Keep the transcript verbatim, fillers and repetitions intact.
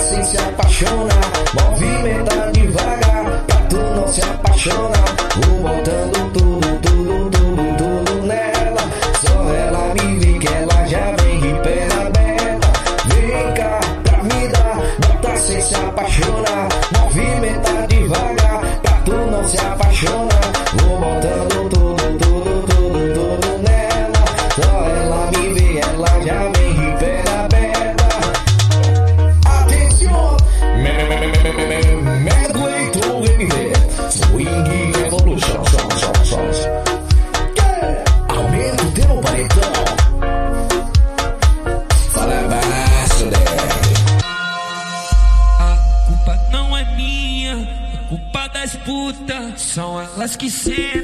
sem se apaixonar. Movimenta devagar, pra tu não se apaixonar. Vou botando tudo, tudo, tudo, tudo nela. Só ela me vê que ela já vem de perna aberta. Vem cá pra me dar, bota sem se apaixonar. Movimenta devagar, pra tu não se apaixonar. Vou botando tudo, tudo, tudo, tudo nela. Só ela me vê, ela já vem de perna aberta. Atenção! Medley to M V Swing Evolution. Aumenta o teu paredão. Fala baixo dele. A culpa não é minha, é culpa das putas. São elas que sentam